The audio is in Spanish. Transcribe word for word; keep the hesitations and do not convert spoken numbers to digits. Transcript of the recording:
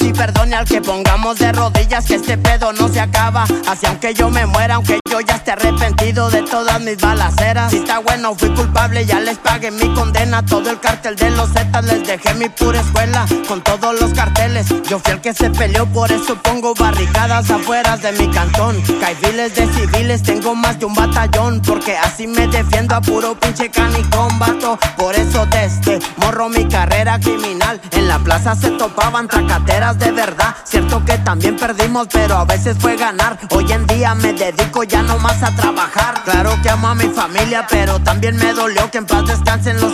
y perdone al que pongamos de rodillas, que este pedo no se acaba. Así aunque yo me muera, aunque yo ya esté arrepentido de todas mis balaceras. Si está bueno, fui culpable, ya les pagué mi condena. Todo el cartel de los Zetas les dejé mi pura escuela. Con todos los carteles, yo fui el que se peleó. Por eso pongo barricadas afuera de mi cantón. Caiviles de civiles, tengo más de un batallón. Porque así me defiendo a puro pinche canicón, vato. Por eso desde morro mi carrera criminal. En la plaza se topaban tracateras de verdad. Cierto que también perdimos, pero a veces fue ganar. Hoy en día me dedico ya no más a trabajar. Claro que amo a mi familia, pero también me dolió que en paz descansen los